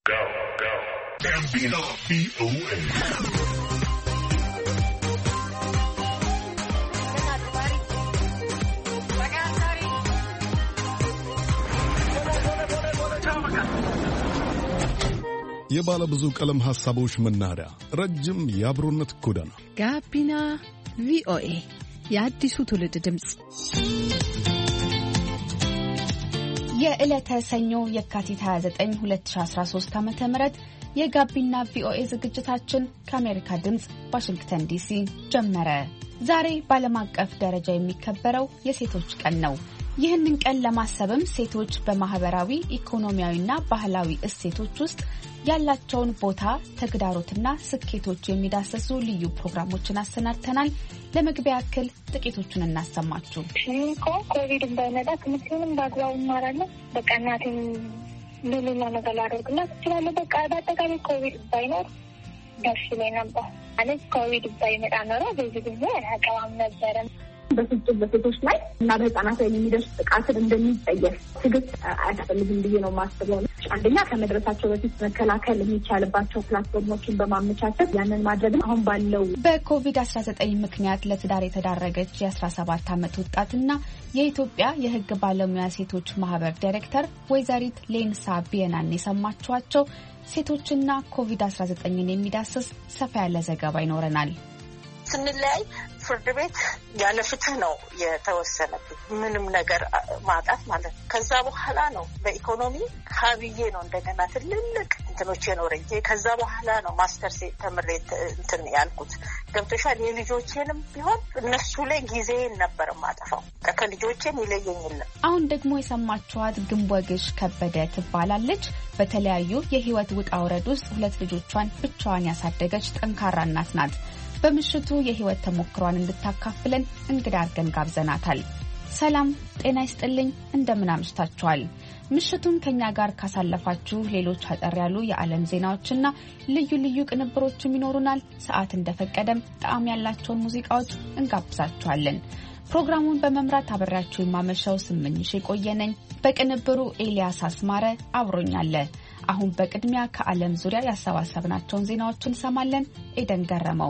Gambino VOA. የባለ ብዙ ቀለም ሐሳቦች መናኸሪያ ረጅም የአብሮነት ጎዳና ጋቢና ቪኦኤ የአዲሱ ትውልድ ድምጽ የዕለተ ሰኞ የካቲት 29 2013 ዓ.ም የጋቢና ቪኦኤ ዝግጅታችን ከአሜሪካ ድምጽ ዋሽንግተን ዲሲ ጀመረ። ዛሬ በዓለም አቀፍ ደረጃ የሚከበረው የሴቶች ቀን ነው። ይህንን ቀን ለማሰብም ሴቶች በማህበራዊ ኢኮኖሚያዊና ባህላዊ እሴቶች ውስጥ ያላቸውን ቦታ፣ ተግዳሮትና ስኬቶች የሚዳሰሱ ልዩ ፕሮግራሞችን አሰናድተናል። ለመግቢያ ያክል ጥቂቶቹን እናሰማችሁ። ኮቪድ እንዳይመጣ ትምህርቴንም በአግባቡ እማራለሁ። በቃ እናቴም ሌላ ነገር ላደርግላት እችላለሁ። በቃ በአጠቃላይ ኮቪድ ባይኖር ደስ ይለኝ ነበር። ማለት ኮቪድ ባይመጣ ኖሮ በዚህ ጊዜ አያቀባም ነበረ። በፍጹም በሴቶች ላይ እና በህፃናት ላይ የሚደርስ ጥቃትን እንደሚጠየፍ ትግስት አያስፈልግም ብዬ ነው የማስበው። አንደኛ ከመድረሳቸው በፊት መከላከል የሚቻልባቸው ፕላትፎርሞችን በማመቻቸት ያንን ማድረግ አሁን ባለው በኮቪድ-19 ምክንያት ለትዳር የተዳረገች የ17 ዓመት ወጣትና የኢትዮጵያ የህግ ባለሙያ ሴቶች ማህበር ዳይሬክተር ወይዘሪት ሌንሳ ቢየናን የሰማችኋቸው። ሴቶችና ኮቪድ-19ን የሚዳስስ ሰፋ ያለ ዘገባ ይኖረናል። ስንለያይ ፍርድ ቤት ያለ ፍትህ ነው የተወሰነብኝ። ምንም ነገር ማጣት ማለት ነው። ከዛ በኋላ ነው በኢኮኖሚ ሀብዬ ነው እንደገና ትልልቅ እንትኖች የኖረኝ። ከዛ በኋላ ነው ማስተርስ ተምሬ እንትን ያልኩት። ገብቶሻል። የልጆቼንም ቢሆን እነሱ ላይ ጊዜን ነበር ማጠፋው። ከልጆቼም ይለየኝ የለም። አሁን ደግሞ የሰማችኋት ግንቦግሽ ከበደ ትባላለች። በተለያዩ የህይወት ውጣ ውረድ ውስጥ 2 ልጆቿን ብቻዋን ያሳደገች ጠንካራ እናት ናት። በምሽቱ የህይወት ተሞክሯን እንድታካፍለን እንግዳ አድርገን ጋብዘናታል። ሰላም ጤና ይስጥልኝ፣ እንደምን አምሽታችኋል? ምሽቱን ከኛ ጋር ካሳለፋችሁ ሌሎች አጠር ያሉ የዓለም ዜናዎችና ልዩ ልዩ ቅንብሮችም ይኖሩናል። ሰዓት እንደፈቀደም ጣዕም ያላቸውን ሙዚቃዎች እንጋብዛችኋለን። ፕሮግራሙን በመምራት አብሬያችሁ የማመሻው ስምኝሽ የቆየነኝ፣ በቅንብሩ ኤልያስ አስማረ አብሮኛለ። አሁን በቅድሚያ ከዓለም ዙሪያ ያሰባሰብናቸውን ዜናዎችን እንሰማለን። ኤደን ገረመው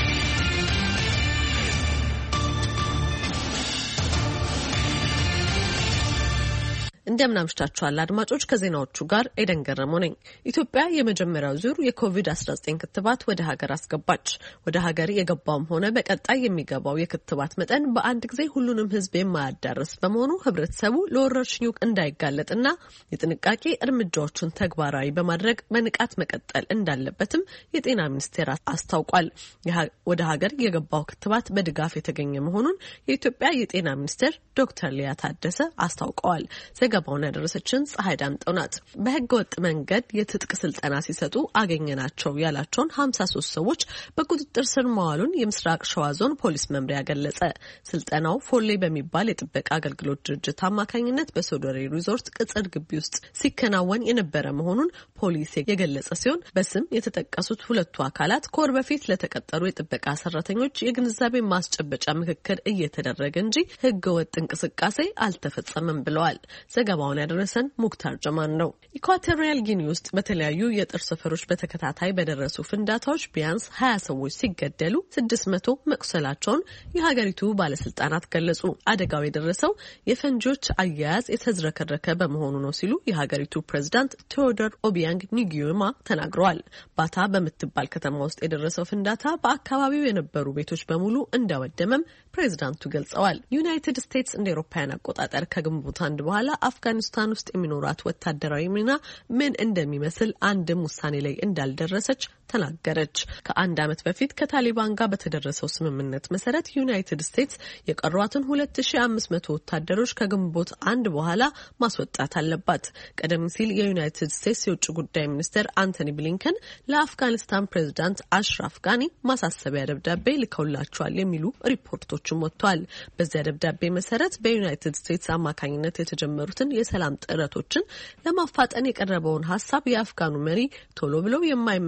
እንደምን አምሽታችኋል አድማጮች። ከዜናዎቹ ጋር ኤደን ገረመው ነኝ። ኢትዮጵያ የመጀመሪያው ዙር የኮቪድ-19 ክትባት ወደ ሀገር አስገባች። ወደ ሀገር የገባውም ሆነ በቀጣይ የሚገባው የክትባት መጠን በአንድ ጊዜ ሁሉንም ሕዝብ የማያዳርስ በመሆኑ ሕብረተሰቡ ለወረርሽኙ እንዳይጋለጥና የጥንቃቄ እርምጃዎችን ተግባራዊ በማድረግ በንቃት መቀጠል እንዳለበትም የጤና ሚኒስቴር አስታውቋል። ወደ ሀገር የገባው ክትባት በድጋፍ የተገኘ መሆኑን የኢትዮጵያ የጤና ሚኒስቴር ዶክተር ሊያ ታደሰ አስታውቀዋል። ዘገባውን ያደረሰችን ፀሐይ ዳምጠው ናት። በህገ ወጥ መንገድ የትጥቅ ስልጠና ሲሰጡ አገኘናቸው ያላቸውን 53 ሰዎች በቁጥጥር ስር መዋሉን የምስራቅ ሸዋ ዞን ፖሊስ መምሪያ ገለጸ። ስልጠናው ፎሌ በሚባል የጥበቃ አገልግሎት ድርጅት አማካኝነት በሶዶሬ ሪዞርት ቅጽር ግቢ ውስጥ ሲከናወን የነበረ መሆኑን ፖሊስ የገለጸ ሲሆን በስም የተጠቀሱት 2 አካላት ከወር በፊት ለተቀጠሩ የጥበቃ ሰራተኞች የግንዛቤ ማስጨበጫ ምክክር እየተደረገ እንጂ ህገ ወጥ እንቅስቃሴ አልተፈጸመም ብለዋል። ዘገባውን ያደረሰን ሙክታር ጀማን ነው። ኢኳቶሪያል ጊኒ ውስጥ በተለያዩ የጦር ሰፈሮች በተከታታይ በደረሱ ፍንዳታዎች ቢያንስ 20 ሰዎች ሲገደሉ 600 መቁሰላቸውን የሀገሪቱ ባለስልጣናት ገለጹ። አደጋው የደረሰው የፈንጂዎች አያያዝ የተዝረከረከ በመሆኑ ነው ሲሉ የሀገሪቱ ፕሬዝዳንት ቴዎዶር ኦቢያንግ ኒጊዩማ ተናግረዋል። ባታ በምትባል ከተማ ውስጥ የደረሰው ፍንዳታ በአካባቢው የነበሩ ቤቶች በሙሉ እንዳወደመም ፕሬዝዳንቱ ገልጸዋል። ዩናይትድ ስቴትስ እንደ አውሮፓውያን አቆጣጠር ከግንቦት 1 በኋላ አፍጋኒስታን ውስጥ የሚኖራት ወታደራዊ ሚና ምን እንደሚመስል አንድም ውሳኔ ላይ እንዳልደረሰች ተናገረች። ከአንድ ዓመት በፊት ከታሊባን ጋር በተደረሰው ስምምነት መሰረት ዩናይትድ ስቴትስ የቀሯትን 2500 ወታደሮች ከግንቦት 1 በኋላ ማስወጣት አለባት። ቀደም ሲል የዩናይትድ ስቴትስ የውጭ ጉዳይ ሚኒስትር አንቶኒ ብሊንከን ለአፍጋኒስታን ፕሬዝዳንት አሽራፍ ጋኒ ማሳሰቢያ ደብዳቤ ልከውላቸዋል የሚሉ ሪፖርቶችም ወጥተዋል። በዚያ ደብዳቤ መሰረት በዩናይትድ ስቴትስ አማካኝነት የተጀመሩትን የሰላም ጥረቶችን ለማፋጠን የቀረበውን ሀሳብ የአፍጋኑ መሪ ቶሎ ብለው የማይመለከቱት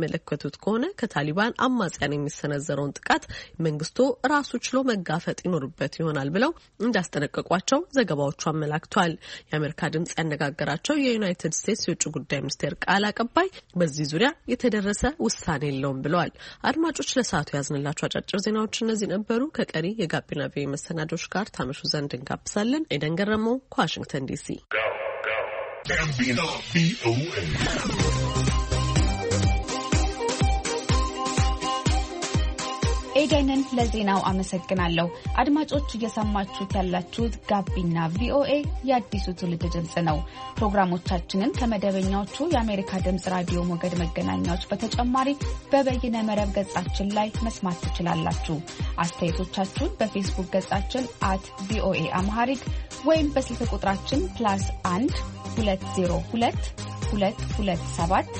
እንዳሉት ከሆነ ከታሊባን አማጽያን የሚሰነዘረውን ጥቃት መንግስቱ ራሱ ችሎ መጋፈጥ ይኖርበት ይሆናል ብለው እንዳስጠነቀቋቸው ዘገባዎቹ አመላክተዋል። የአሜሪካ ድምጽ ያነጋገራቸው የዩናይትድ ስቴትስ የውጭ ጉዳይ ሚኒስቴር ቃል አቀባይ በዚህ ዙሪያ የተደረሰ ውሳኔ የለውም ብለዋል። አድማጮች ለሰዓቱ ያዝንላችሁ አጫጭር ዜናዎች እነዚህ ነበሩ። ከቀሪ የጋቢና ቪኦኤ መሰናዶች ጋር ታመሹ ዘንድ እንጋብዛለን። ኤደን ገረመው ከዋሽንግተን ዲሲ። ኤደንን ለዜናው አመሰግናለሁ። አድማጮች እየሰማችሁት ያላችሁት ጋቢና ቪኦኤ የአዲሱ ትውልድ ድምጽ ነው። ፕሮግራሞቻችንን ከመደበኛዎቹ የአሜሪካ ድምጽ ራዲዮ ሞገድ መገናኛዎች በተጨማሪ በበይነ መረብ ገጻችን ላይ መስማት ትችላላችሁ። አስተያየቶቻችሁን በፌስቡክ ገጻችን @ቪኦኤ አምሃሪክ ወይም በስልክ ቁጥራችን +1 202 227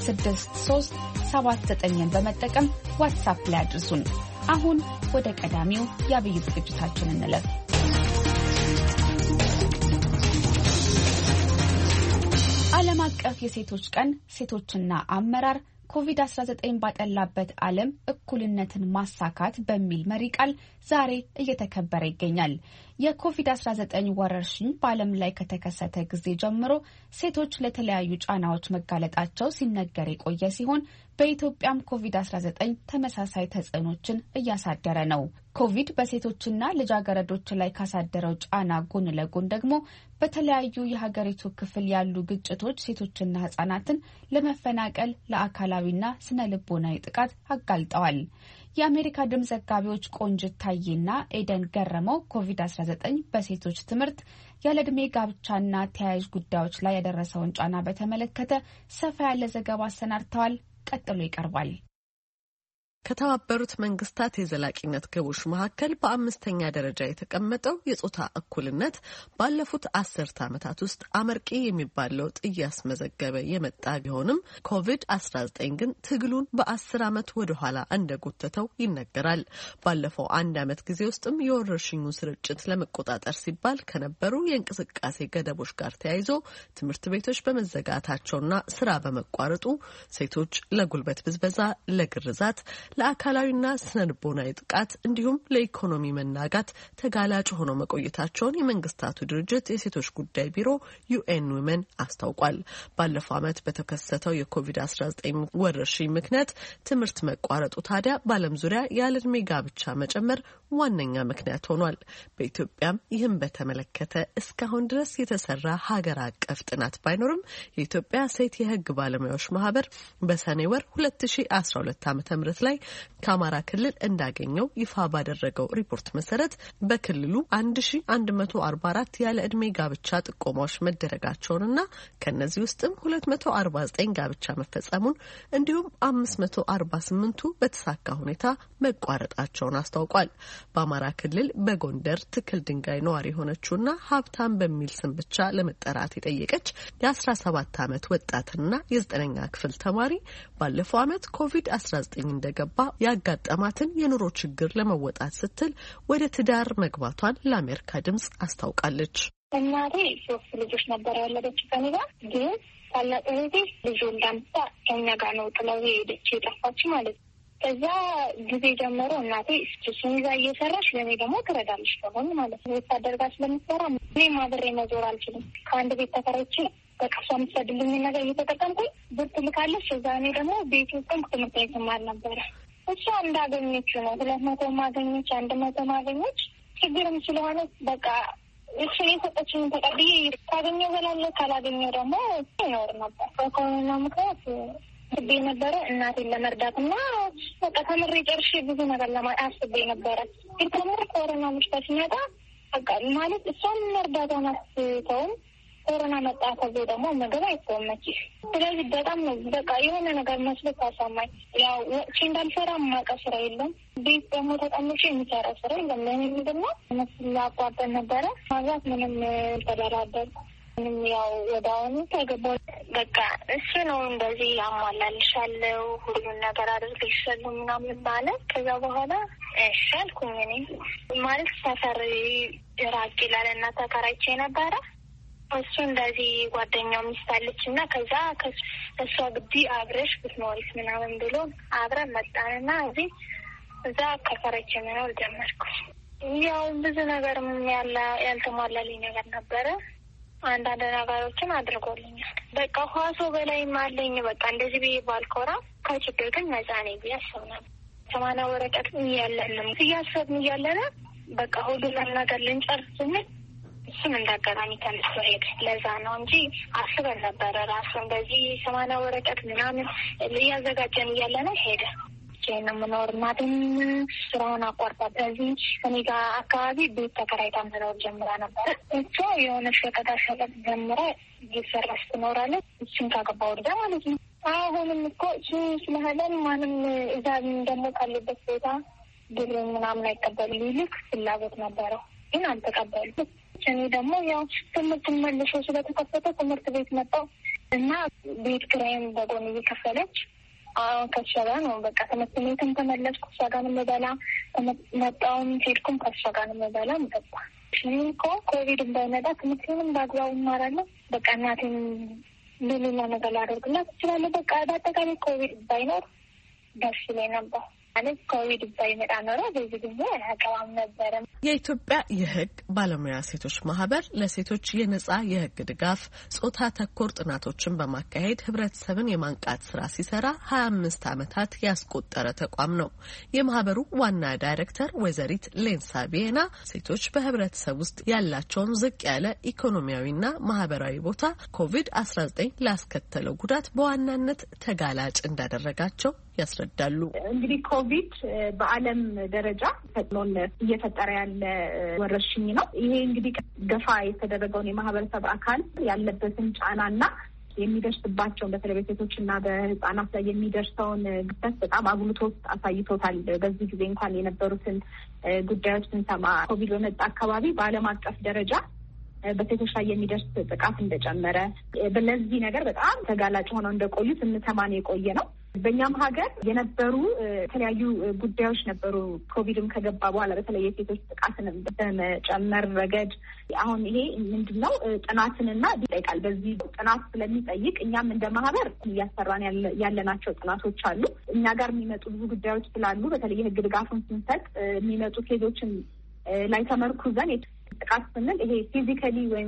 6379 በመጠቀም ዋትስአፕ ላይ አድርሱን። አሁን ወደ ቀዳሚው የአብይ ዝግጅታችን እንለፍ። ዓለም አቀፍ የሴቶች ቀን ሴቶችና አመራር ኮቪድ-19 ባጠላበት ዓለም እኩልነትን ማሳካት በሚል መሪ ቃል ዛሬ እየተከበረ ይገኛል። የኮቪድ-19 ወረርሽኝ በዓለም ላይ ከተከሰተ ጊዜ ጀምሮ ሴቶች ለተለያዩ ጫናዎች መጋለጣቸው ሲነገር የቆየ ሲሆን በኢትዮጵያም ኮቪድ-19 ተመሳሳይ ተጽዕኖችን እያሳደረ ነው። ኮቪድ በሴቶችና ልጃገረዶች ላይ ካሳደረው ጫና ጎን ለጎን ደግሞ በተለያዩ የሀገሪቱ ክፍል ያሉ ግጭቶች ሴቶችና ሕጻናትን ለመፈናቀል፣ ለአካላዊና ስነ ልቦናዊ ጥቃት አጋልጠዋል። የአሜሪካ ድምፅ ዘጋቢዎች ቆንጅት ታዬና ኤደን ገረመው ኮቪድ-19 በሴቶች ትምህርት፣ ያለዕድሜ ጋብቻና ተያያዥ ጉዳዮች ላይ ያደረሰውን ጫና በተመለከተ ሰፋ ያለ ዘገባ አሰናድተዋል። ቀጥሎ ይቀርባል። ከተባበሩት መንግስታት የዘላቂነት ግቦች መካከል በ5ኛ ደረጃ የተቀመጠው የጾታ እኩልነት ባለፉት 10 ዓመታት ውስጥ አመርቂ የሚባል ለውጥ እያስመዘገበ የመጣ ቢሆንም ኮቪድ-19 ግን ትግሉን በ10 ዓመት ወደ ኋላ እንደጎተተው ይነገራል። ባለፈው 1 ዓመት ጊዜ ውስጥም የወረርሽኙ ስርጭት ለመቆጣጠር ሲባል ከነበሩ የእንቅስቃሴ ገደቦች ጋር ተያይዞ ትምህርት ቤቶች በመዘጋታቸውና ስራ በመቋረጡ ሴቶች ለጉልበት ብዝበዛ፣ ለግርዛት፣ ለአካላዊና ስነልቦናዊ ጥቃት እንዲሁም ለኢኮኖሚ መናጋት ተጋላጭ ሆነው መቆየታቸውን የመንግስታቱ ድርጅት የሴቶች ጉዳይ ቢሮ ዩኤን ዊመን አስታውቋል። ባለፈው ዓመት በተከሰተው የኮቪድ-19 ወረርሽኝ ምክንያት ትምህርት መቋረጡ ታዲያ በዓለም ዙሪያ ያለዕድሜ ጋብቻ መጨመር ዋነኛ ምክንያት ሆኗል። በኢትዮጵያም ይህን በተመለከተ እስካሁን ድረስ የተሰራ ሀገር አቀፍ ጥናት ባይኖርም የኢትዮጵያ ሴት የህግ ባለሙያዎች ማህበር በሰኔ ወር 2012 ዓ.ም ላይ ከአማራ ክልል እንዳገኘው ይፋ ባደረገው ሪፖርት መሰረት በክልሉ 1144 ያለ ዕድሜ ጋብቻ ጥቆማዎች መደረጋቸውንና ከነዚህ ውስጥም 249 ጋብቻ መፈጸሙን እንዲሁም 548ቱ በተሳካ ሁኔታ መቋረጣቸውን አስታውቋል። በአማራ ክልል በጎንደር ትክል ድንጋይ ነዋሪ የሆነችውና ሀብታም በሚል ስም ብቻ ለመጠራት የጠየቀች የ17 ዓመት ወጣትና የ9ኛ ክፍል ተማሪ ባለፈው ዓመት ኮቪድ-19 እንደገባ ያጋጠማትን የኑሮ ችግር ለመወጣት ስትል ወደ ትዳር መግባቷን ለአሜሪካ ድምጽ አስታውቃለች። እናቴ 3 ልጆች ነበር ያለችው ከኔ ጋር። ግን ታላቅ እህቴ ልጅ እንዳምጣ ከኛ ጋር ነው ጥለው ሄደች የጠፋች ማለት ነው። ከዛ ጊዜ ጀምሮ እናቴ እሱን ይዛ እየሰራች ለእኔ ደግሞ ትረዳለች ከሆን ማለት ነው። ወታደር ጋር ስለምትሰራ እኔ ማብሬ መዞር አልችልም። ከአንድ ቤት ተከራይቼ በቃ እሷ የምትሰድልኝ ነገር እየተጠቀምኩኝ ብር ትልካለች። እዛ እኔ ደግሞ ቤት ውስጥም ትምህርት ቤት እማር ነበረ። እሷ እንዳገኘችው ነው 200 ማገኘች 100 ማገኘች። ችግርም ስለሆነ በቃ እሱን የሰጠችውን ተቀብዬ ካገኘው በላለሁ፣ ካላገኘው ደግሞ ይኖር ነበር። በኮሮና ምክንያት አስቤ ነበረ እናቴን ለመርዳት እና በቃ ተምሬ ጨርሼ ብዙ ነገር አስቤ ነበረ። ግን ተምሬ ኮሮና ምሽታ ሲመጣ በቃ ማለት እሷን መርዳቷን አስተውም ኮሮና መጣ። ከዚህ ደግሞ ምግብ አይተወመች። ስለዚህ በጣም ነው በቃ የሆነ ነገር መስሎት አሳማኝ። ያው ወጪ እንዳልሰራ የማውቀው ስራ የለም። ቤት ደግሞ ተቀምጬ የሚሰራ ስራ የለም። ለእኔ ምንድን ነው መስላ አቋርጠን ነበረ ማዛት ምንም ተደራደር ምንም ያው ወደ አሁኑ ተገባሁ። በቃ እሱ ነው እንደዚህ ያሟላልሻለሁ ሁሉን ነገር አድርግልሻለሁ ምናምን ማለት። ከዛ በኋላ እሺ አልኩኝ። እኔ ማለት ሰፈር ራቅ ይላል እና ተከራይቼ ነበረ። እሱ እንደዚህ ጓደኛው ሚስት አለችና ከዛ ከእሷ ግቢ አብረሽ ብትኖሪስ ምናምን ብሎ አብረን መጣንና እዛ ከፈረች መኖር ጀመርኩ። ያው ብዙ ነገር ያልተሟላልኝ ነገር ነበረ። አንዳንድ ነገሮችን አድርጎልኛል። በቃ ኋሶ በላይም አለኝ። በቃ እንደዚህ ብዬ ባልኮራ ከችግር ግን ነፃ ነኝ ብዬ አስብ ነበር። 80 ወረቀት እያሰብን እያለን በቃ ሁሉንም ነገር ልንጨርስ ስንል እሱም እንዳጋጣሚ ተነስቶ ሄደ። ለዛ ነው እንጂ አስበን ነበረ ራሱ እንደዚህ 80 ወረቀት ምናምን እያዘጋጀን እያለን ሄደ። ብቻዬን ነው የምኖር። እናቴም ስራውን አቋርጣ በዚህ እኔ ጋር አካባቢ ቤት ተከራይታ መኖር ጀምራ ነበረ። እሷ የሆነ ሸቀጣሸቀጥ ጀምራ እየሰራች ትኖራለች። እሱን ካገባ ወርዳ ማለት ነው። አሁንም እኮ እሱ ስለሄደን ማንም እዛ ደግሞ ካለበት ቦታ ብር ምናምን አይቀበሉ ይልክ ፍላጎት ነበረው፣ ግን አልተቀበሉ። እኔ ደግሞ ያው ትምህርት መልሶ ስለተከፈተ ትምህርት ቤት መጣሁ እና ቤት ኪራይም በጎን እየከፈለች አሁን ከእሷ ጋር ነው በቃ ትምህርት ቤትም ተመለስኩ። እሷ ጋር ነው የምበላ። መጣሁም ሄድኩም ከእሷ ጋር ነው የምበላ ምጠጣ። እኔ እኮ ኮቪድ እንዳይመጣ ትምህርቴንም በአግባቡ እማራለሁ። በቃ እናቴን ሌላ ነገር ላደርግላት እችላለሁ። በቃ በአጠቃላይ ኮቪድ ባይኖር ደስ ይለኝ ነበር። ማለት ኮቪድ ባይመጣ ኖሮ በዚህ ጊዜ አያገባም ነበረ። የኢትዮጵያ የሕግ ባለሙያ ሴቶች ማህበር ለሴቶች የነጻ የሕግ ድጋፍ ጾታ ተኮር ጥናቶችን በማካሄድ ህብረተሰብን የማንቃት ስራ ሲሰራ 25 ዓመታት ያስቆጠረ ተቋም ነው። የማህበሩ ዋና ዳይሬክተር ወይዘሪት ሌንሳ ቢየና ሴቶች በህብረተሰብ ውስጥ ያላቸውን ዝቅ ያለ ኢኮኖሚያዊና ማህበራዊ ቦታ ኮቪድ-19 ላስከተለው ጉዳት በዋናነት ተጋላጭ እንዳደረጋቸው ያስረዳሉ። እንግዲህ ኮቪድ በዓለም ደረጃ ተጽዕኖን እየፈጠረ ያለ ወረርሽኝ ነው። ይሄ እንግዲህ ገፋ የተደረገውን የማህበረሰብ አካል ያለበትን ጫናና የሚደርስባቸውን በተለይ በሴቶችና በህጻናት ላይ የሚደርሰውን ግፈት በጣም አጉልቶ አሳይቶታል። በዚህ ጊዜ እንኳን የነበሩትን ጉዳዮች ስንሰማ ኮቪድ በመጣ አካባቢ በዓለም አቀፍ ደረጃ በሴቶች ላይ የሚደርስ ጥቃት እንደጨመረ፣ በለዚህ ነገር በጣም ተጋላጭ ሆነው እንደቆዩ ስንሰማን የቆየ ነው። በእኛም ሀገር የነበሩ የተለያዩ ጉዳዮች ነበሩ። ኮቪድም ከገባ በኋላ በተለይ የሴቶች ጥቃትን በመጨመር ረገድ አሁን ይሄ ምንድን ነው ጥናትንና ይጠይቃል። በዚህ ጥናት ስለሚጠይቅ እኛም እንደ ማህበር እያሰራን ያለናቸው ጥናቶች አሉ። እኛ ጋር የሚመጡ ብዙ ጉዳዮች ስላሉ በተለይ የህግ ድጋፉን ስንሰጥ የሚመጡ ኬዞችን ላይ ተመርኩዘን ጥቃት ስንል ይሄ ፊዚካሊ ወይም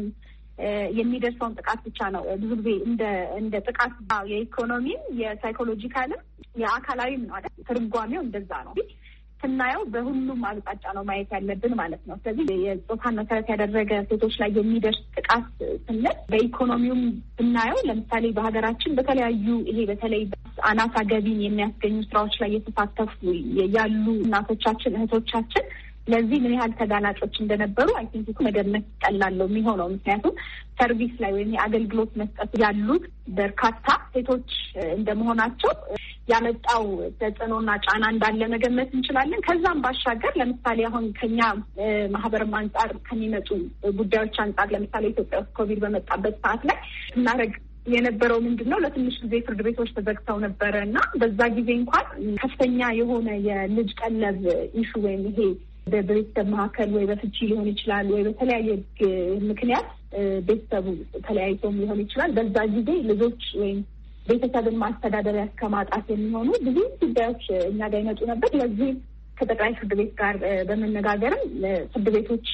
የሚደርሰውን ጥቃት ብቻ ነው። ብዙ ጊዜ እንደ ጥቃት የኢኮኖሚም የሳይኮሎጂካልም የአካላዊም ነው አይደል? ትርጓሜው እንደዛ ነው። ስናየው በሁሉም አቅጣጫ ነው ማየት ያለብን ማለት ነው። ስለዚህ የጾታን መሰረት ያደረገ ሴቶች ላይ የሚደርስ ጥቃት ስንል በኢኮኖሚውም ብናየው ለምሳሌ በሀገራችን በተለያዩ ይሄ በተለይ አናሳ ገቢን የሚያስገኙ ስራዎች ላይ የተሳተፉ ያሉ እናቶቻችን እህቶቻችን ለዚህ ምን ያህል ተጋላጮች እንደነበሩ አይ ቲንክ መገመት ቀላል የሚሆነው ምክንያቱም ሰርቪስ ላይ ወይም የአገልግሎት መስጠት ያሉት በርካታ ሴቶች እንደመሆናቸው ያመጣው ተጽዕኖና ጫና እንዳለ መገመት እንችላለን። ከዛም ባሻገር ለምሳሌ አሁን ከኛ ማህበርም አንጻር ከሚመጡ ጉዳዮች አንጻር ለምሳሌ ኢትዮጵያ ውስጥ ኮቪድ በመጣበት ሰዓት ላይ እናረግ የነበረው ምንድን ነው? ለትንሽ ጊዜ ፍርድ ቤቶች ተዘግተው ነበረ እና በዛ ጊዜ እንኳን ከፍተኛ የሆነ የልጅ ቀለብ ኢሹ ወይም ይሄ በቤተሰብ መካከል ወይ በፍቺ ሊሆን ይችላል ወይ በተለያየ ምክንያት ቤተሰቡ ተለያይቶም ሊሆን ይችላል። በዛ ጊዜ ልጆች ወይም ቤተሰብን ማስተዳደሪያ እስከማጣት የሚሆኑ ብዙ ጉዳዮች እኛ ጋር ይመጡ ነበር። ለዚህ ከጠቅላይ ፍርድ ቤት ጋር በመነጋገርም ፍርድ ቤቶች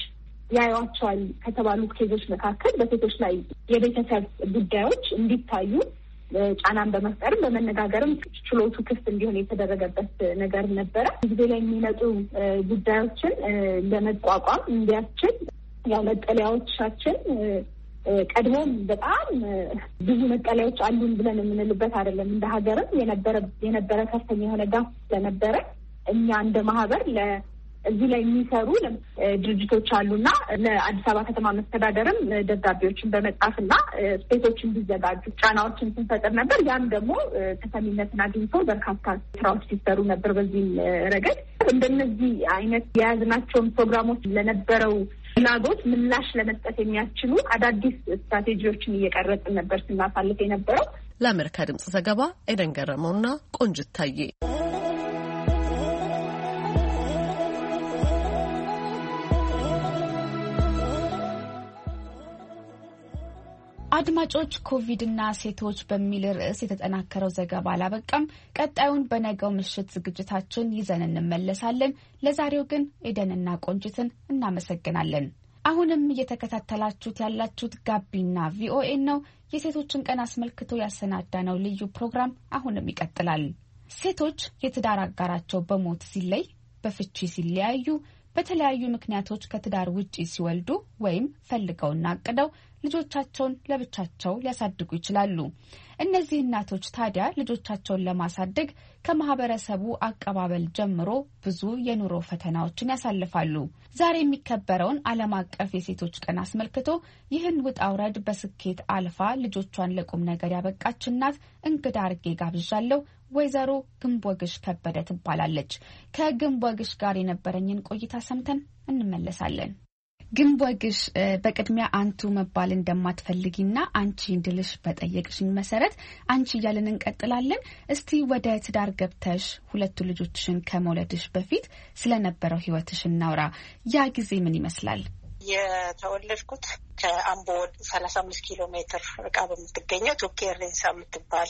ያዩዋቸዋል ከተባሉ ኬዞች መካከል በሴቶች ላይ የቤተሰብ ጉዳዮች እንዲታዩ ጫናን በመፍጠርም በመነጋገርም ችሎቱ ክፍት እንዲሆን የተደረገበት ነገር ነበረ። ጊዜ ላይ የሚመጡ ጉዳዮችን ለመቋቋም እንዲያስችል ያው መጠለያዎቻችን ቀድሞም በጣም ብዙ መጠለያዎች አሉን ብለን የምንልበት አይደለም። እንደ ሀገርም የነበረ ከፍተኛ የሆነ ጋፍ ስለነበረ እኛ እንደ ማህበር እዚህ ላይ የሚሰሩ ድርጅቶች አሉና ለአዲስ አበባ ከተማ መስተዳደርም ደብዳቤዎችን በመጻፍና ስፔሶች እንዲዘጋጁ ጫናዎችን ስንፈጥር ነበር። ያም ደግሞ ተሰሚነትን አግኝቶ በርካታ ስራዎች ሲሰሩ ነበር። በዚህም ረገድ እንደነዚህ አይነት የያዝናቸውን ፕሮግራሞች ለነበረው ፍላጎት ምላሽ ለመስጠት የሚያስችሉ አዳዲስ ስትራቴጂዎችን እየቀረጽን ነበር ስናሳልፍ የነበረው። ለአሜሪካ ድምጽ ዘገባ ኤደን ገረመውና ቆንጅት ታዬ። አድማጮች ኮቪድና ሴቶች በሚል ርዕስ የተጠናከረው ዘገባ አላበቃም። ቀጣዩን በነገው ምሽት ዝግጅታችን ይዘን እንመለሳለን። ለዛሬው ግን ኤደንና ቆንጅትን እናመሰግናለን። አሁንም እየተከታተላችሁት ያላችሁት ጋቢና ቪኦኤ ነው። የሴቶችን ቀን አስመልክቶ ያሰናዳነው ልዩ ፕሮግራም አሁንም ይቀጥላል። ሴቶች የትዳር አጋራቸው በሞት ሲለይ፣ በፍቺ ሲለያዩ፣ በተለያዩ ምክንያቶች ከትዳር ውጪ ሲወልዱ ወይም ፈልገውና አቅደው ልጆቻቸውን ለብቻቸው ሊያሳድጉ ይችላሉ። እነዚህ እናቶች ታዲያ ልጆቻቸውን ለማሳደግ ከማህበረሰቡ አቀባበል ጀምሮ ብዙ የኑሮ ፈተናዎችን ያሳልፋሉ። ዛሬ የሚከበረውን ዓለም አቀፍ የሴቶች ቀን አስመልክቶ ይህን ውጣ ውረድ በስኬት አልፋ ልጆቿን ለቁም ነገር ያበቃች እናት እንግዳ አርጌ ጋብዣለሁ። ወይዘሮ ግንቦግሽ ከበደ ትባላለች። ከግንቦግሽ ጋር የነበረኝን ቆይታ ሰምተን እንመለሳለን። ግንቦግሽ፣ በቅድሚያ አንቱ መባል እንደማትፈልጊና አንቺ እንድልሽ በጠየቅሽኝ መሰረት አንቺ እያልን እንቀጥላለን። እስቲ ወደ ትዳር ገብተሽ ሁለቱ ልጆችሽን ከመውለድሽ በፊት ስለነበረው ህይወትሽ እናውራ። ያ ጊዜ ምን ይመስላል? የተወለድኩት ከአምቦ 35 ኪሎ ሜትር ርቃ በምትገኘው ቶኬሬንሳ የምትባል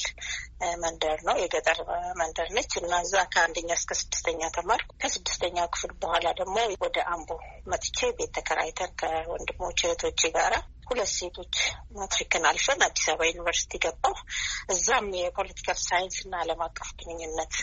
መንደር ነው። የገጠር መንደር ነች እና እዛ ከአንደኛ እስከ 6ኛ ተማርኩ። ከ6ኛ ክፍል በኋላ ደግሞ ወደ አምቦ መጥቼ ቤት ተከራይተን ከወንድሞቼ እህቶቼ ጋራ 2 ሴቶች ማትሪክን አልፈን አዲስ አበባ ዩኒቨርሲቲ ገባሁ። እዛም የፖለቲካል ሳይንስ እና ዓለም አቀፍ ግንኙነት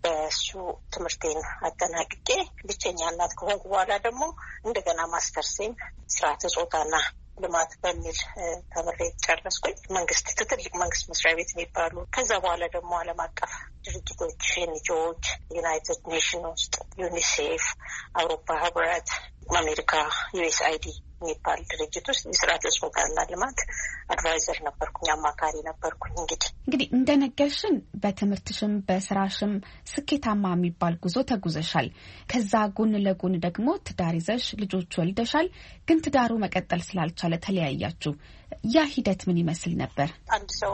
በሱ ትምህርቴን አጠናቅቄ ብቸኛ እናት ከሆንኩ በኋላ ደግሞ እንደገና ማስተርሴን ስርዓተ ጾታና ልማት በሚል ተምሬ ጨረስኩኝ። ትልቅ መንግስት መስሪያ ቤት የሚባሉ ከዛ በኋላ ደግሞ ዓለም አቀፍ ድርጅቶች ኤንጂኦዎች፣ ዩናይትድ ኔሽን ውስጥ ዩኒሴፍ፣ አውሮፓ ህብረት፣ አሜሪካ ዩኤስአይዲ የሚባል ድርጅት ውስጥ የስርዓተ ጾታና ልማት አድቫይዘር ነበርኩኝ፣ አማካሪ ነበርኩኝ። እንግዲህ እንደነገርሽን በትምህርትሽም በስራሽም ስኬታማ የሚባል ጉዞ ተጉዘሻል። ከዛ ጎን ለጎን ደግሞ ትዳር ይዘሽ ልጆች ወልደሻል። ግን ትዳሩ መቀጠል ስላልቻለ ተለያያችሁ። ያ ሂደት ምን ይመስል ነበር? አንድ ሰው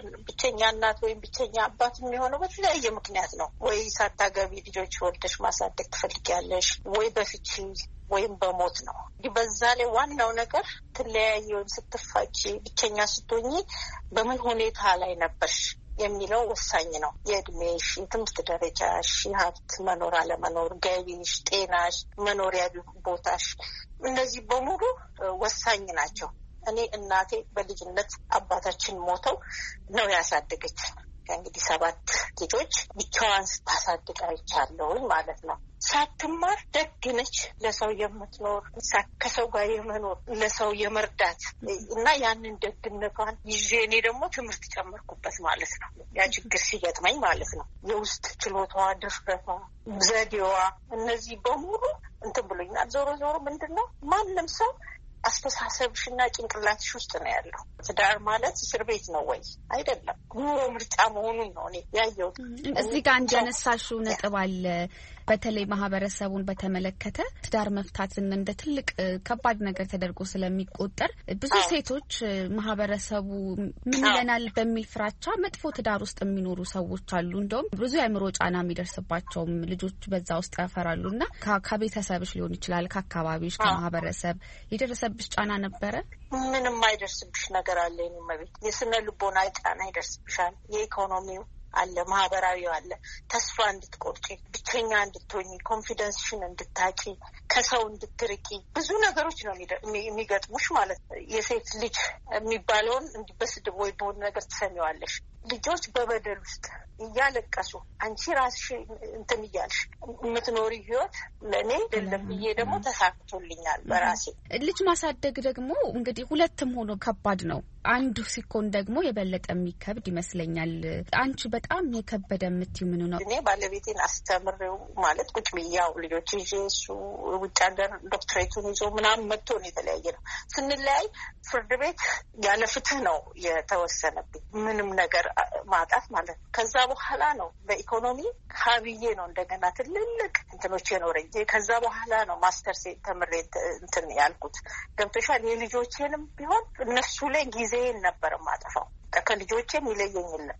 ብቸኛ እናት ወይም ብቸኛ አባት የሚሆነው በተለያየ ምክንያት ነው። ወይ ሳታገቢ ልጆች ወልደሽ ማሳደግ ትፈልጊያለሽ፣ ወይ በፍቺ ወይም በሞት ነው። በዛ ላይ ዋናው ነገር ትለያየ ወይም ስትፋቺ ብቸኛ ስትሆኚ በምን ሁኔታ ላይ ነበርሽ የሚለው ወሳኝ ነው። የእድሜሽ፣ የትምህርት ደረጃሽ፣ የሀብት መኖር አለመኖር፣ ገቢሽ፣ ጤናሽ፣ መኖሪያ ቦታሽ፣ እነዚህ በሙሉ ወሳኝ ናቸው። እኔ እናቴ በልጅነት አባታችን ሞተው ነው ያሳደገች። እንግዲህ 7 ልጆች ብቻዋን ስታሳድግ አይቻለሁኝ ማለት ነው። ሳትማር ደግ ነች፣ ለሰው የምትኖር ከሰው ጋር የመኖር ለሰው የመርዳት እና ያንን ደግነቷን ይዤ እኔ ደግሞ ትምህርት ጨመርኩበት ማለት ነው። ያ ችግር ሲገጥመኝ ማለት ነው። የውስጥ ችሎታዋ፣ ድፍረቷ፣ ዘዴዋ እነዚህ በሙሉ እንትን ብሎኛል። ዞሮ ምንድን ነው ማንም ሰው አስተሳሰብሽና ጭንቅላትሽ ውስጥ ነው ያለው። ትዳር ማለት እስር ቤት ነው ወይ? አይደለም። ኑሮ ምርጫ መሆኑን ነው እኔ ያየሁት። እዚህ ጋር እንደነሳሽው ነጥብ አለ። በተለይ ማህበረሰቡን በተመለከተ ትዳር መፍታትን እንደ ትልቅ ከባድ ነገር ተደርጎ ስለሚቆጠር ብዙ ሴቶች ማህበረሰቡ ምን ይለናል በሚል ፍራቻ መጥፎ ትዳር ውስጥ የሚኖሩ ሰዎች አሉ። እንደውም ብዙ የአእምሮ ጫና የሚደርስባቸውም ልጆች በዛ ውስጥ ያፈራሉና ከቤተሰብሽ ሊሆን ይችላል፣ ከአካባቢሽ፣ ከማህበረሰብ የደረሰብሽ ጫና ነበረ? ምንም አይደርስብሽ ነገር አለ። የመቤት የስነ ልቦና ጫና ይደርስብሻል። የኢኮኖሚው አለ፣ ማህበራዊው አለ። ተስፋ እንድትቆርጪ፣ ብቸኛ እንድትሆኚ፣ ኮንፊደንስሽን እንድታጪ፣ ከሰው እንድትርቂ ብዙ ነገሮች ነው የሚገጥሙሽ ማለት ነው። የሴት ልጅ የሚባለውን እንዲህ በስድብ ወይ በሆነ ነገር ትሰሚዋለሽ። ልጆች በበደል ውስጥ እያለቀሱ አንቺ ራስሽ እንትን እያልሽ የምትኖሪ ህይወት ለእኔ አይደለም ብዬ ደግሞ ተሳክቶልኛል በራሴ። ልጅ ማሳደግ ደግሞ እንግዲህ ሁለትም ሆኖ ከባድ ነው። አንዱ ሲኮን ደግሞ የበለጠ የሚከብድ ይመስለኛል። አንቺ በጣም የከበደ የምትይው ምን ነው? እኔ ባለቤቴን አስተምሬው ማለት ቁጭ ብያው ልጆች ይዤ እሱ ውጭ ሀገር ዶክትሬቱን ይዞ ምናምን መጥቶ ነው የተለያየ ነው። ስንለያይ ፍርድ ቤት ያለ ፍትህ ነው የተወሰነብኝ። ምንም ነገር ማጣት ማለት ነው። ከዛ በኋላ ነው በኢኮኖሚ ሀብዬ ነው እንደገና ትልልቅ እንትኖች የኖረኝ። ከዛ በኋላ ነው ማስተርስ ተምሬ እንትን ያልኩት። ገብቶሻል? የልጆቼንም ቢሆን እነሱ ላይ ጊዜን ነበር ማጠፋው። ከልጆቼ የሚለየኝ የለም።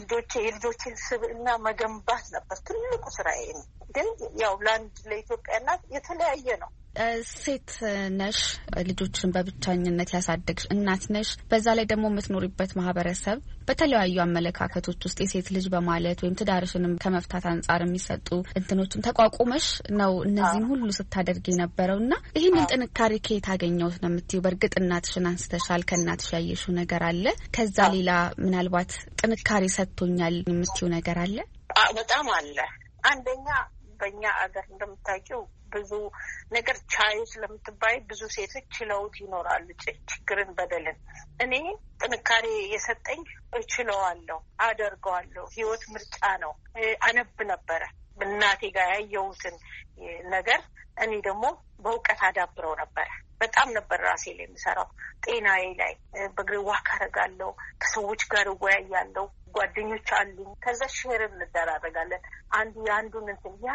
የልጆቼን ስብዕና መገንባት ነበር ትልቁ ስራዬ። ግን ያው ለኢትዮጵያ እናት የተለያየ ነው። ሴት ነሽ፣ ልጆችን በብቻኝነት ያሳደግሽ እናት ነሽ። በዛ ላይ ደግሞ የምትኖሪበት ማህበረሰብ በተለያዩ አመለካከቶች ውስጥ የሴት ልጅ በማለት ወይም ትዳርሽንም ከመፍታት አንጻር የሚሰጡ እንትኖችን ተቋቁመሽ ነው እነዚህን ሁሉ ስታደርግ የነበረውና ይህንን ጥንካሬ ከየት አገኘሁት ነው የምትይው? በእርግጥ እናትሽን አንስተሻል። ከእናትሽ ያየሽው ነገር አለ? ከዛ ሌላ ምናልባት ጥንካሬ ሰጥቶኛል የምትይው ነገር አለ? በጣም አለ። አንደኛ በእኛ አገር እንደምታውቂው ብዙ ነገር ቻዩ ስለምትባይ ብዙ ሴቶች ችለውት ይኖራሉ ችግርን፣ በደልን። እኔ ጥንካሬ የሰጠኝ እችለዋለሁ፣ አደርገዋለሁ። ህይወት ምርጫ ነው። አነብ ነበረ እናቴ ጋር ያየሁትን ነገር እኔ ደግሞ በእውቀት አዳብረው ነበረ። በጣም ነበር ራሴ ላይ የምሰራው። ጤናዬ ላይ በእግሬ ዋክ አደርጋለሁ፣ ከሰዎች ጋር እወያያለሁ፣ ጓደኞች አሉኝ። ከዛ ሼር እንደራረጋለን። አንዱ የአንዱን እንትን ያ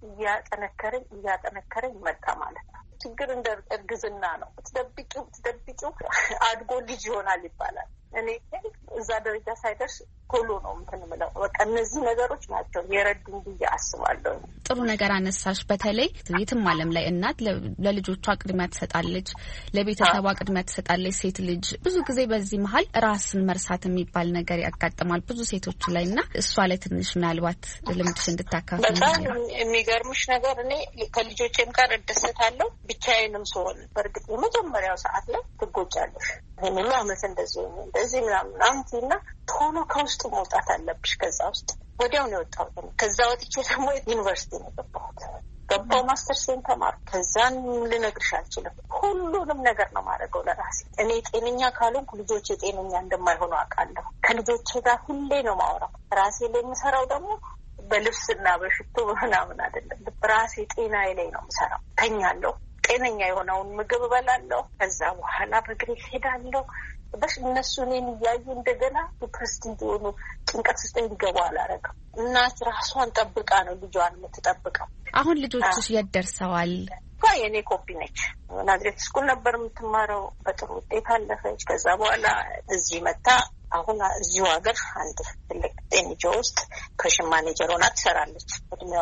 እያጠነከረኝ መጣ ማለት ነው። ችግር እንደ እርግዝና ነው። ትደብቂው አድጎ ልጅ ይሆናል ይባላል። እኔ እዛ ደረጃ ሳይደርስ ቶሎ ነው እንትን የምለው። በቃ እነዚህ ነገሮች ናቸው የረዱኝ ብዬ አስባለሁ። ጥሩ ነገር አነሳሽ። በተለይ የትም ዓለም ላይ እናት ለልጆቿ ቅድሚያ ትሰጣለች፣ ለቤተሰቧ ቅድሚያ ትሰጣለች። ሴት ልጅ ብዙ ጊዜ በዚህ መሀል ራስን መርሳት የሚባል ነገር ያጋጥማል ብዙ ሴቶች ላይ እና እሷ ላይ ትንሽ ምናልባት ልምድሽ እንድታካፍ። በጣም የሚገርምሽ ነገር እኔ ከልጆቼም ጋር እደሰታለሁ ብቻዬንም ስሆን። በእርግጥ የመጀመሪያው ሰዓት ላይ ትጎጫለሽ። ይህን ሁሉ አመት እንደዚህ ምናምን አምቲና ቶሎ ከውስጥ መውጣት አለብሽ። ከዛ ውስጥ ወዲያው ነው የወጣሁት። ከዛ ወጥቼ ደግሞ ዩኒቨርሲቲ ነው ገባሁ ማስተርሴን ተማርኩ። ከዛን ልነግርሽ አልችልም። ሁሉንም ነገር ነው ማድረገው ለራሴ። እኔ ጤነኛ ካልሆንኩ ልጆቼ ጤነኛ እንደማይሆኑ አውቃለሁ። ከልጆቼ ጋር ሁሌ ነው ማውራው። ራሴ ላይ የምሰራው ደግሞ በልብስና በሽቶ ምናምን አይደለም። ራሴ ጤናዬ ላይ ነው የምሰራው። ተኛለሁ፣ ጤነኛ የሆነውን ምግብ እበላለሁ። ከዛ በኋላ በእግሬ ሄዳለሁ። እነሱ እኔን እያዩ እንደገና ዲፕረስድ እንዲሆኑ ጭንቀት ውስጥ እንዲገቡ አላረግም። እናት ራሷን ጠብቃ ነው ልጇን የምትጠብቀው። አሁን ልጆችሽ የት ደርሰዋል? የእኔ ኮፒ ነች። ናዝሬት ስኩል ነበር የምትማረው። በጥሩ ውጤት አለፈች። ከዛ በኋላ እዚህ መታ አሁን እዚሁ ሀገር አንድ ትልቅ ጤንጆ ውስጥ ፕሬሽን ማኔጀር ሆና ትሰራለች። እድሜዋ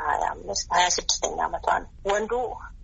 26ኛ ዓመቷ ነው። ወንዱ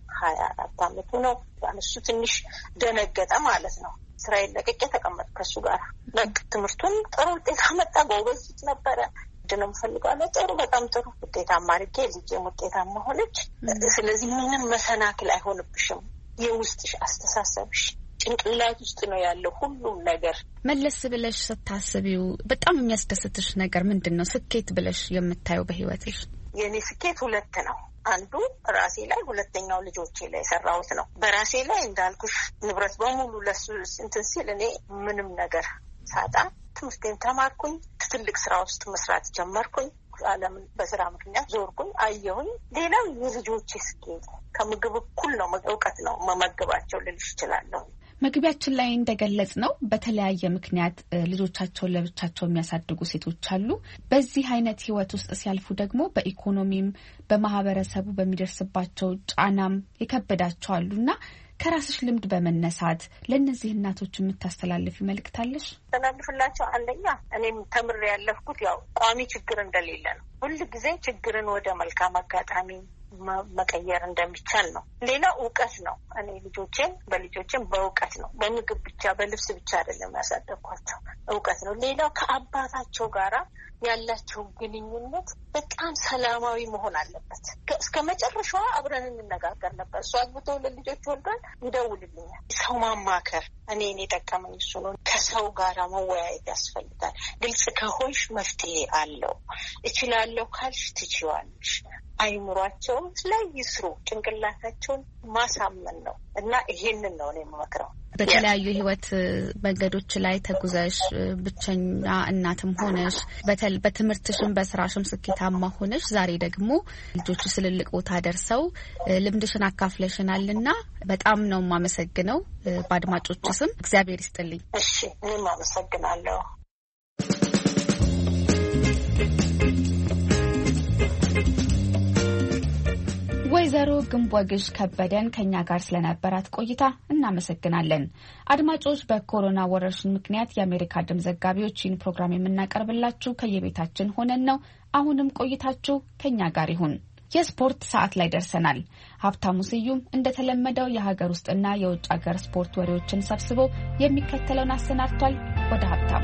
24 ዓመቱ ነው። እሱ ትንሽ ደነገጠ ማለት ነው። ስራዬን ለቅቄ ተቀመጥኩ ከሱ ጋር። ትምህርቱን ጥሩ ውጤት አመጣ። ጎበዝ ነበረ። ድንም ፈልጋለሁ። ጥሩ በጣም ጥሩ ውጤታማ አድርጌ ልጄም ውጤታማ ሆነች። ስለዚህ ምንም መሰናክል አይሆንብሽም። የውስጥሽ አስተሳሰብሽ ጭንቅላት ውስጥ ነው ያለው ሁሉም ነገር። መለስ ብለሽ ስታስቢው በጣም የሚያስደስትሽ ነገር ምንድን ነው? ስኬት ብለሽ የምታየው በህይወትሽ? የኔ ስኬት ሁለት ነው። አንዱ ራሴ ላይ፣ ሁለተኛው ልጆቼ ላይ የሰራሁት ነው። በራሴ ላይ እንዳልኩሽ ንብረት በሙሉ ለሱ እንትን ሲል እኔ ምንም ነገር ሳጣ ትምህርቴን ተማርኩኝ። ትልቅ ስራ ውስጥ መስራት ጀመርኩኝ። ዓለምን በስራ ምክንያት ዞርኩኝ፣ አየሁኝ። ሌላው የልጆቼ ስኬት ከምግብ እኩል ነው። እውቀት ነው መመገባቸው ልልሽ እችላለሁ። መግቢያችን ላይ እንደገለጽ ነው በተለያየ ምክንያት ልጆቻቸውን ለብቻቸው የሚያሳድጉ ሴቶች አሉ። በዚህ አይነት ህይወት ውስጥ ሲያልፉ ደግሞ በኢኮኖሚም በማህበረሰቡ በሚደርስባቸው ጫናም የከበዳቸው አሉና ከራስሽ ልምድ በመነሳት ለእነዚህ እናቶች የምታስተላልፊ መልእክት አለሽ? ተላልፍላቸው። አንደኛ እኔም ተምሬ ያለፍኩት ያው ቋሚ ችግር እንደሌለ ነው። ሁል ጊዜ ችግርን ወደ መልካም አጋጣሚ መቀየር እንደሚቻል ነው። ሌላ እውቀት ነው። እኔ ልጆቼን በእውቀት ነው፣ በምግብ ብቻ በልብስ ብቻ አይደለም ያሳደግኳቸው፣ እውቀት ነው። ሌላው ከአባታቸው ጋራ ያላቸው ግንኙነት በጣም ሰላማዊ መሆን አለበት። እስከ መጨረሻዋ አብረን እንነጋገር ነበር። እሱ አግብቶ ለልጆች ወልዷል፣ ይደውልልኛል። ሰው ማማከር እኔን የጠቀመኝ እሱ ነው። ከሰው ጋራ መወያየት ያስፈልጋል። ግልጽ ከሆንሽ መፍትሄ አለው። እችላለሁ ካልሽ ትችዋለሽ። አይምሯቸውን ላይ ይስሩ። ጭንቅላታቸውን ማሳመን ነው እና ይሄንን ነው እኔ የምመክረው። በተለያዩ ህይወት መንገዶች ላይ ተጉዘሽ ብቸኛ እናትም ሆነሽ በትምህርትሽም በስራሽም ስኬታማ ሆነሽ ዛሬ ደግሞ ልጆች ትልልቅ ቦታ ደርሰው ልምድሽን አካፍለሽናልና በጣም ነው የማመሰግነው። በአድማጮች ስም እግዚአብሔር ይስጥልኝ። እሺ፣ እኔም አመሰግናለሁ። ወይዘሮ ግንቦግሽ ከበደን ከኛ ጋር ስለነበራት ቆይታ እናመሰግናለን። አድማጮች፣ በኮሮና ወረርሽኝ ምክንያት የአሜሪካ ድምፅ ዘጋቢዎች ይህን ፕሮግራም የምናቀርብላችሁ ከየቤታችን ሆነን ነው። አሁንም ቆይታችሁ ከኛ ጋር ይሁን። የስፖርት ሰዓት ላይ ደርሰናል። ሀብታሙ ስዩም እንደተለመደው የሀገር ውስጥና የውጭ ሀገር ስፖርት ወሬዎችን ሰብስቦ የሚከተለውን አሰናድቷል። ወደ ሀብታሙ።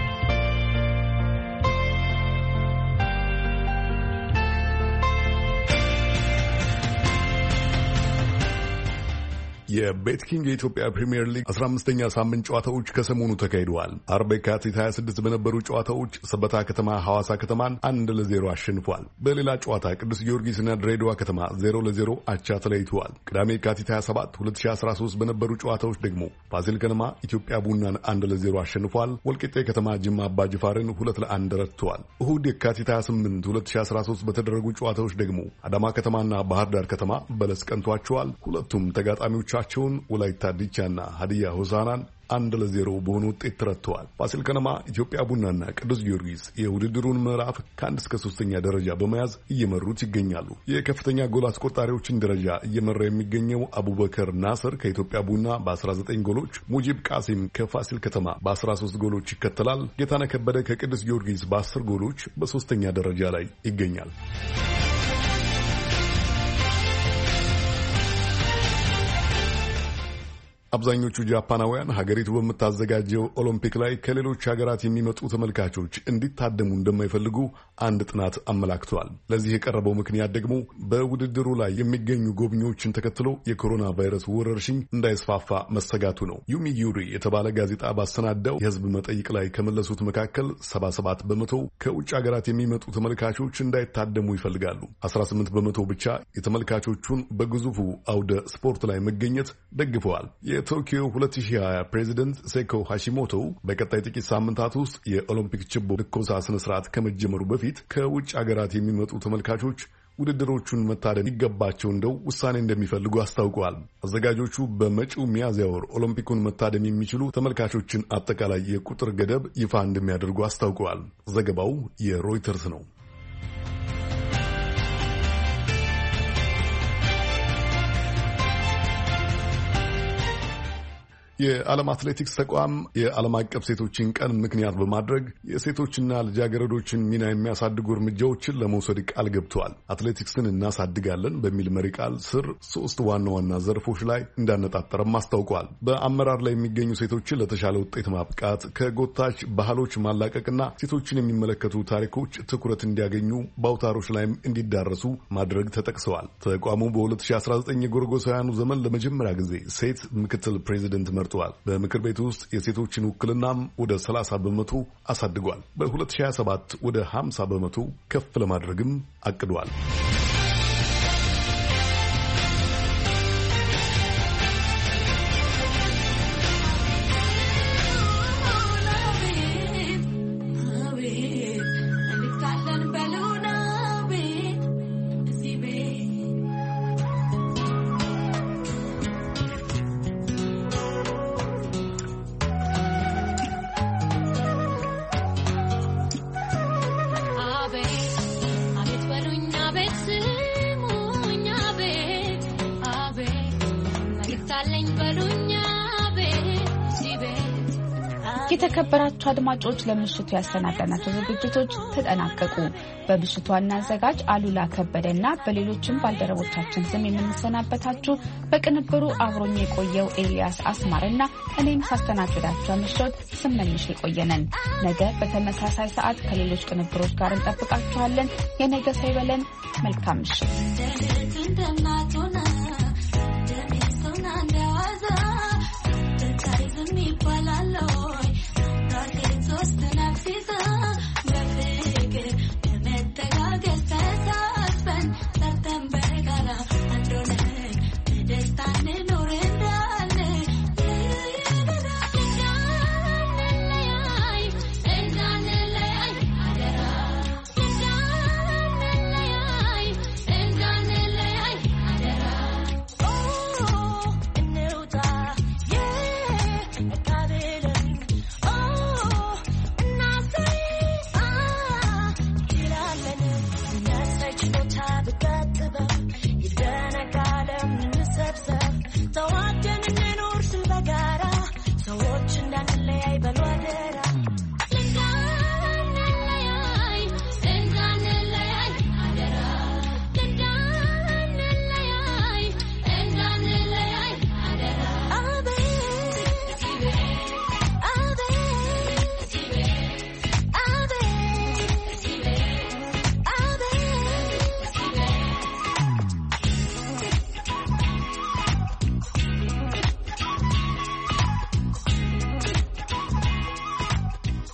የቤትኪንግ የኢትዮጵያ ፕሪሚየር ሊግ 15ኛ ሳምንት ጨዋታዎች ከሰሞኑ ተካሂደዋል። አርብ የካቲት 26 በነበሩ ጨዋታዎች ሰበታ ከተማ ሐዋሳ ከተማን 1-0 አሸንፏል። በሌላ ጨዋታ ቅዱስ ጊዮርጊስና ድሬዳዋ ከተማ 0-0 አቻ ተለያይተዋል። ቅዳሜ የካቲት 27 2013 በነበሩ ጨዋታዎች ደግሞ ፋሲል ከነማ ኢትዮጵያ ቡናን 1-0 አሸንፏል። ወልቂጤ ከተማ ጅማ አባጅፋርን 2-1 ረትተዋል። እሁድ የካቲት 28 2013 በተደረጉ ጨዋታዎች ደግሞ አዳማ ከተማና ባህር ዳር ከተማ በለስ ቀንቷቸዋል። ሁለቱም ተጋጣሚዎች ወላይታ ዲቻና ሀዲያ ሆሳናን 1-0 በሆነ ውጤት ተረትተዋል። ፋሲል ከነማ ኢትዮጵያ ቡናና ቅዱስ ጊዮርጊስ የውድድሩን ምዕራፍ ከ1 እስከ 3ኛ ደረጃ በመያዝ እየመሩት ይገኛሉ። የከፍተኛ ጎል አስቆጣሪዎችን ደረጃ እየመራ የሚገኘው አቡበከር ናስር ከኢትዮጵያ ቡና በ19 ጎሎች፣ ሙጂብ ቃሲም ከፋሲል ከተማ በ13 ጎሎች ይከተላል። ጌታነህ ከበደ ከቅዱስ ጊዮርጊስ በ10 ጎሎች በ3ኛ ደረጃ ላይ ይገኛል። አብዛኞቹ ጃፓናውያን ሀገሪቱ በምታዘጋጀው ኦሎምፒክ ላይ ከሌሎች ሀገራት የሚመጡ ተመልካቾች እንዲታደሙ እንደማይፈልጉ አንድ ጥናት አመላክቷል። ለዚህ የቀረበው ምክንያት ደግሞ በውድድሩ ላይ የሚገኙ ጎብኚዎችን ተከትሎ የኮሮና ቫይረስ ወረርሽኝ እንዳይስፋፋ መሰጋቱ ነው። ዩሚ ዩሪ የተባለ ጋዜጣ ባሰናዳው የሕዝብ መጠይቅ ላይ ከመለሱት መካከል 77 በመቶ ከውጭ ሀገራት የሚመጡ ተመልካቾች እንዳይታደሙ ይፈልጋሉ። 18 በመቶ ብቻ የተመልካቾቹን በግዙፉ አውደ ስፖርት ላይ መገኘት ደግፈዋል። የቶኪዮ 2020 ፕሬዚደንት ሴኮ ሃሺሞቶ በቀጣይ ጥቂት ሳምንታት ውስጥ የኦሎምፒክ ችቦ ልኮሳ ስነ ስርዓት ከመጀመሩ በፊት ከውጭ ሀገራት የሚመጡ ተመልካቾች ውድድሮቹን መታደም ይገባቸው እንደው ውሳኔ እንደሚፈልጉ አስታውቀዋል። አዘጋጆቹ በመጪው ሚያዝያ ወር ኦሎምፒኩን መታደም የሚችሉ ተመልካቾችን አጠቃላይ የቁጥር ገደብ ይፋ እንደሚያደርጉ አስታውቀዋል። ዘገባው የሮይተርስ ነው። የዓለም አትሌቲክስ ተቋም የዓለም አቀፍ ሴቶችን ቀን ምክንያት በማድረግ የሴቶችና ልጃገረዶችን ሚና የሚያሳድጉ እርምጃዎችን ለመውሰድ ቃል ገብተዋል። አትሌቲክስን እናሳድጋለን በሚል መሪ ቃል ስር 3 ዋና ዋና ዘርፎች ላይ እንዳነጣጠረም አስታውቋል። በአመራር ላይ የሚገኙ ሴቶችን ለተሻለ ውጤት ማብቃት፣ ከጎታች ባህሎች ማላቀቅና ሴቶችን የሚመለከቱ ታሪኮች ትኩረት እንዲያገኙ በአውታሮች ላይም እንዲዳረሱ ማድረግ ተጠቅሰዋል። ተቋሙ በ2019 የጎርጎሳውያኑ ዘመን ለመጀመሪያ ጊዜ ሴት ምክትል ፕሬዚደንት መርጧል። በምክር ቤት ውስጥ የሴቶችን ውክልናም ወደ 30 በመቶ አሳድጓል። በ2027 ወደ 50 በመቶ ከፍ ለማድረግም አቅዷል። የተከበራችሁ አድማጮች ለምሽቱ ያሰናዳናቸው ዝግጅቶች ተጠናቀቁ። በምሽቱ ዋና አዘጋጅ አሉላ ከበደና በሌሎችም ባልደረቦቻችን ስም የምንሰናበታችሁ በቅንብሩ አብሮኝ የቆየው ኤልያስ አስማርና እኔም ሳስተናግዳችሁ አመሻውት ስመኝሽ የቆየነን። ነገ በተመሳሳይ ሰዓት ከሌሎች ቅንብሮች ጋር እንጠብቃችኋለን። የነገ ሰው ይበለን። መልካም ምሽት። Season